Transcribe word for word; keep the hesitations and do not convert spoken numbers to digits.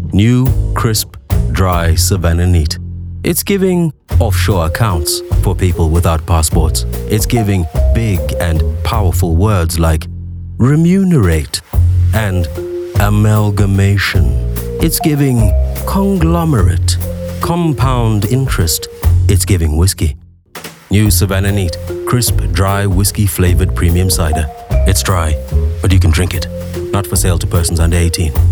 New, crisp, dry Savannah Neat. It's giving offshore accounts for people without passports. It's giving big and powerful words like remunerate and amalgamation. It's giving conglomerate, compound interest. It's giving whiskey. New Savannah Neat, crisp, dry, whiskey-flavored premium cider. It's dry, but you can drink it. Not for sale to persons under eighteen.